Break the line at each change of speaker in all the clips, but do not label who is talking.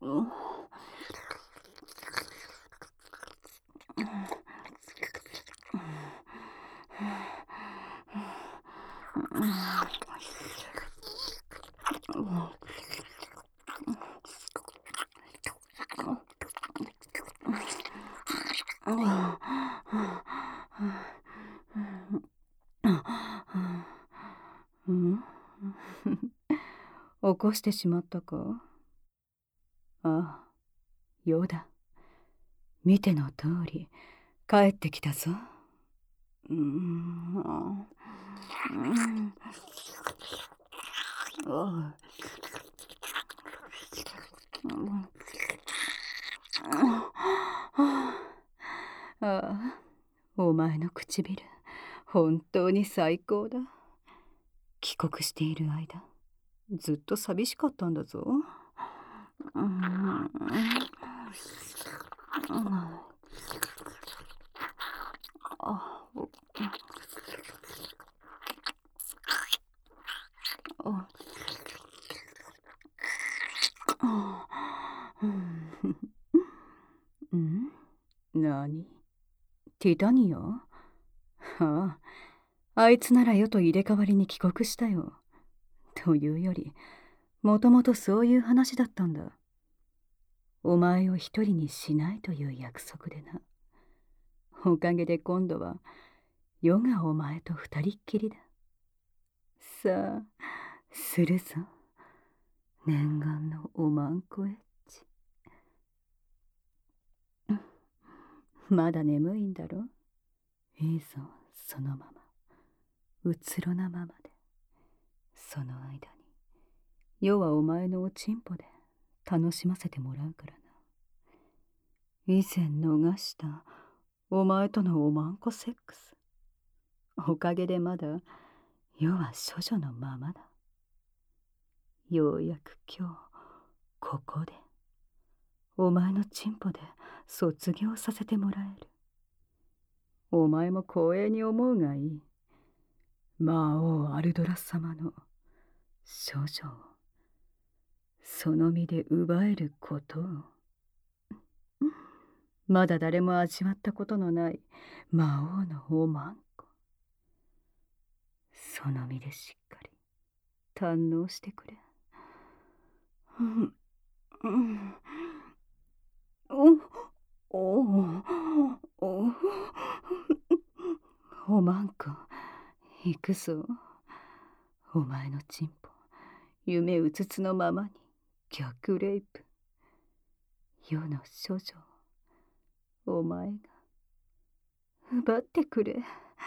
起こしてしまったか。ああ、ようだ。見ての通り帰ってきたぞ。ああ、お前の唇、本当に最高だ。帰国している間、ずっと寂しかったんだぞ。何？ティタニア？ああ、あいつならよと入れ替わりに帰国したよ。というより、もともとそういう話だったんだ。お前を一人にしないという約束でな。おかげで今度は、世がお前と二人っきりだ。さあ、するぞ。念願のおまんこエッチ。まだ眠いんだろ？いいぞ、そのまま。うつろなままで。その間に、世はお前のおちんぽで楽しませてもらうからな。以前逃したお前とのおまんこセックス。おかげでまだ世は処女のままだ。ようやく今日ここでお前のチンポで卒業させてもらえる。お前も光栄に思うがいい。魔王アルドラ様の処女をその身で奪えることを。まだ誰も味わったことのない魔王のおまんこ。その身でしっかり堪能してくれ。おまんこ、行くぞ。お前のチンポ、夢うつつのままに逆レイプ。世の処女をお前が奪ってくれ。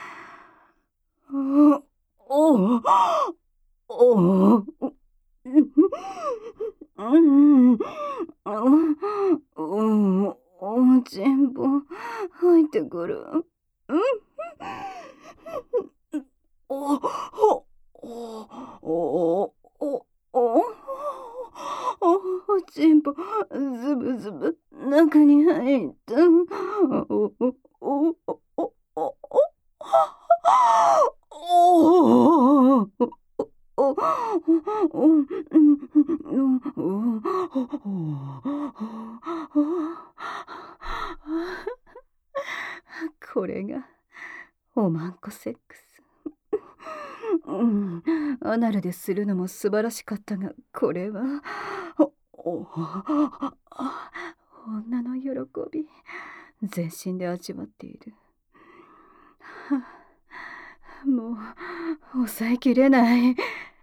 全部入ってくる。全部ズブズブ中に入った。これがおまんこセックス。アナルでするのも素晴らしかったが、これは女の喜び、全身で味わっている。もう抑えきれない。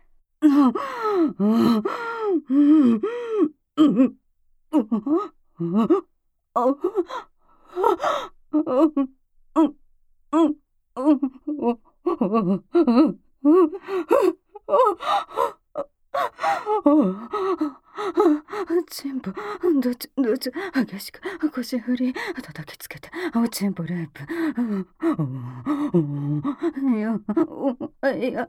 全部どっち激しく腰振り叩きつけてチンポレイプ。いや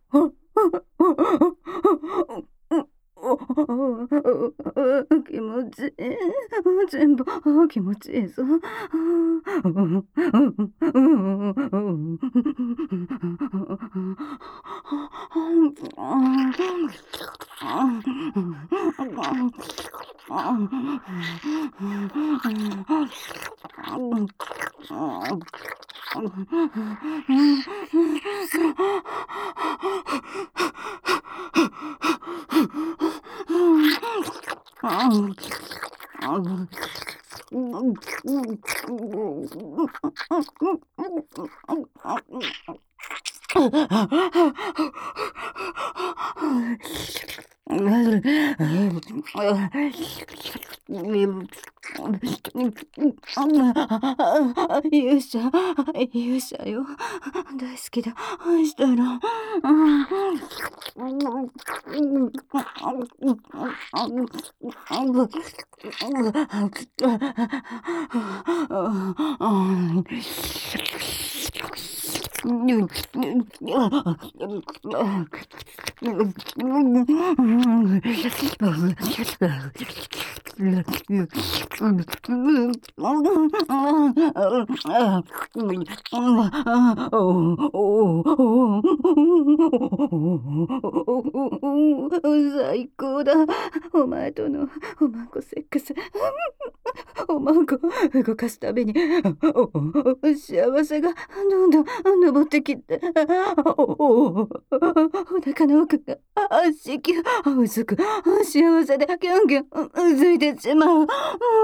気持ちいい。全部気持ちいいぞ。 勇者、勇者よ。大好きだ。愛してる。最高だ。お前とのおまんこセックス。おまんこ動かすたびに幸せがどんどん登ってきて、お腹の奥がしきうずく幸せでギュンギュンうずいてしまう。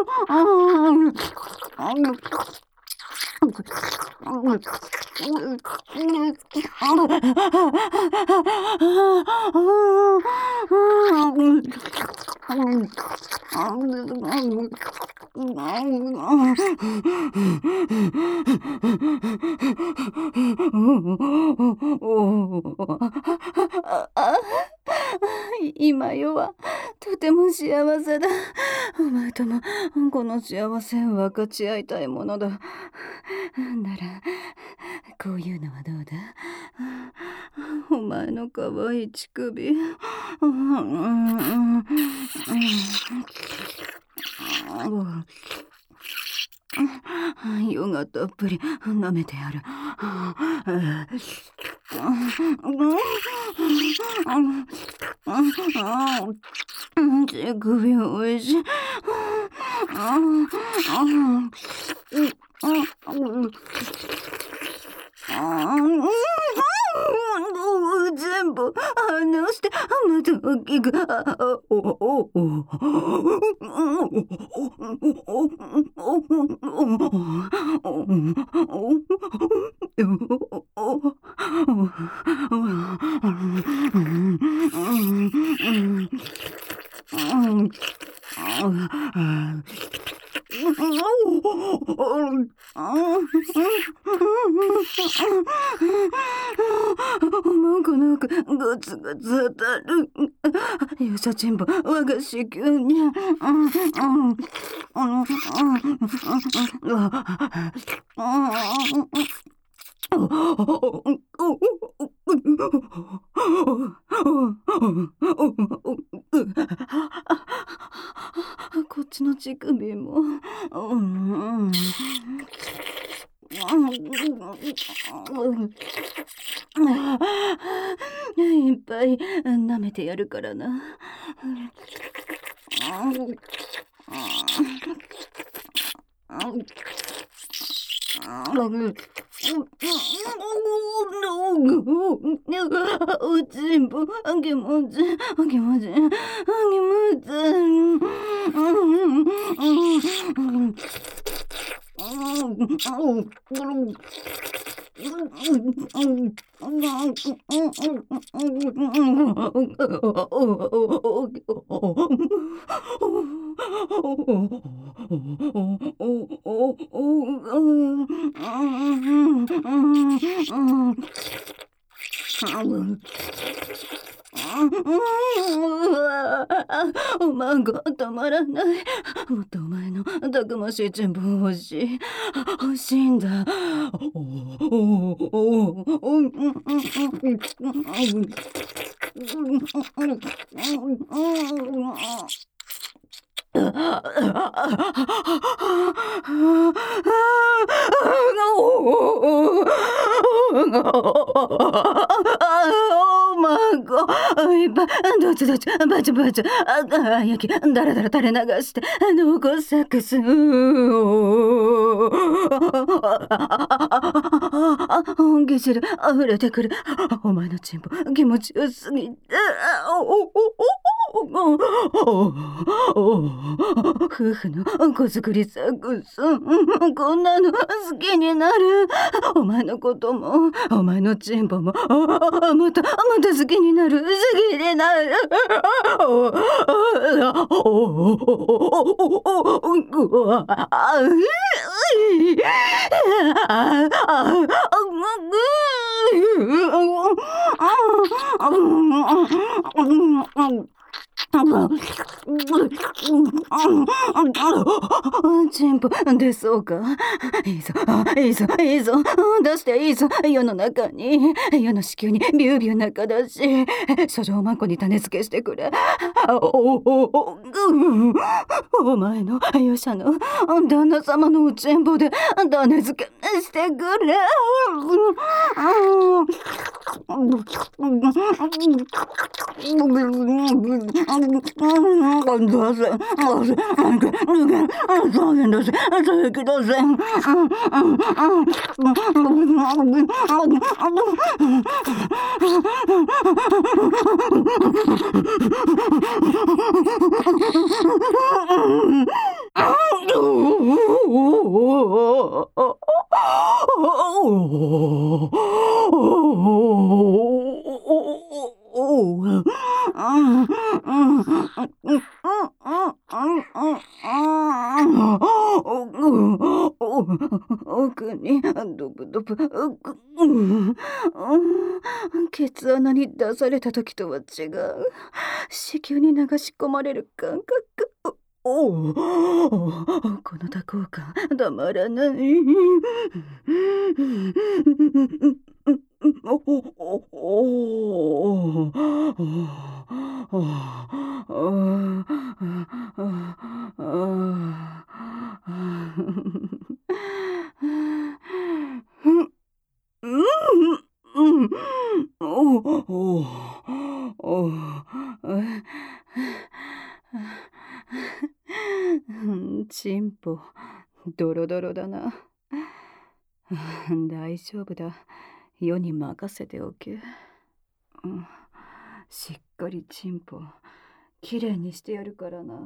今よはとても幸せだ。お前ともこの幸せを分かち合いたいものだ。ならこういうのはどうだ。お前の可愛い乳首。ヨガたっぷり舐めてやる。乳首おいしい。全部反応してまた大きく。なんかガツガツ当たる。勇者チンポ我が子宮に。こっちの乳首も。いっぱい舐めてやるからな。おちんぽ気持ち気持ちおまんご止まらない。もっとお前のたくましいチンポ欲しい。欲しいんだ。おまんごば、どつどつ、ばちばち、やき、だらだら垂れ流して、ノコサックス、ゲシル、溢れてくる。お前のチンポ、気持ちよすぎて、夫婦の子作り作戦、こんなの好きになる。お前のことも、お前のチンポも、また好きになる。好きになる。チンポ出そうか。いいぞ、いいぞ、いいぞ。出していいぞ。世の中に、世の子宮にビュービュー中だし、書状マンコに種付けしてくれ。お前の勇者の旦那様のチンポで種付けしてくれ。奥にドブドブ、ケツ穴に出された時とは違う。子宮に流し込まれる感覚。この多幸感たまらない。チンポドロドロだな。大丈夫だ。世に任せておけ。しっかりチンポきれいにしてやるからな。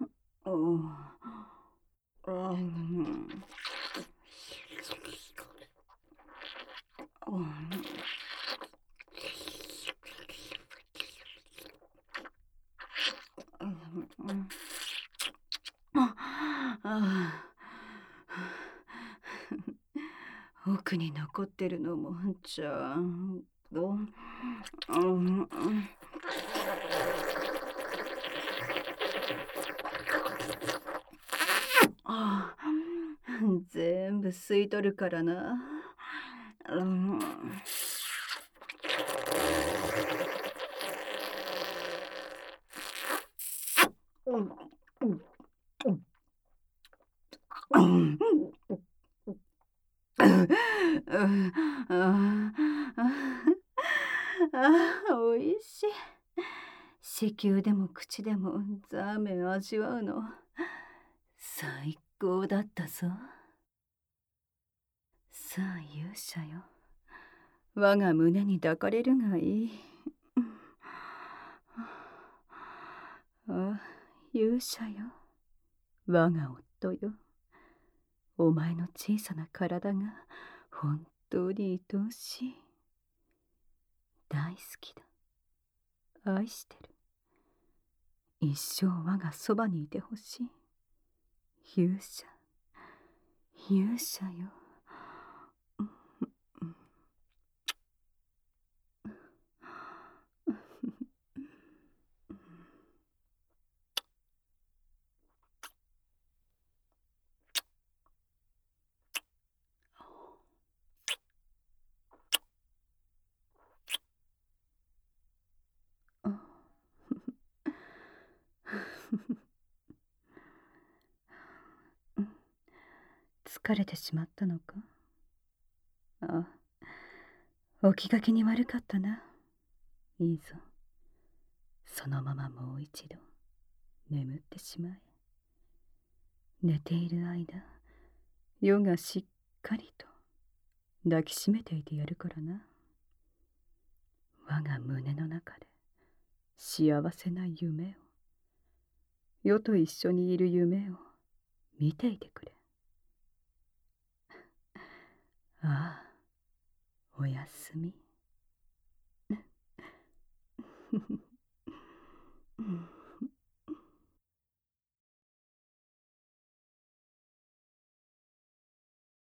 奥に残ってるのもちゃんと、全部吸い取るからな。おいしい。子宮でも口でもザーメン味わうの最高だったぞ。さあ勇者よ、我が胸に抱かれるがいい。勇者よ、我が夫よ、お前の小さな体が本当に愛おしい。大好きだ。愛してる。一生我がそばにいてほしい。勇者、勇者よ。疲れてしまったのか。お気が気に悪かったな。いいぞ、 そのままもう一度眠ってしまえ。寝ている間、夜がしっかりと抱きしめていてやるからな。我が胸の中で幸せな夢を、夜と一緒にいる夢を見ていてくれ。ああ、おやすみ。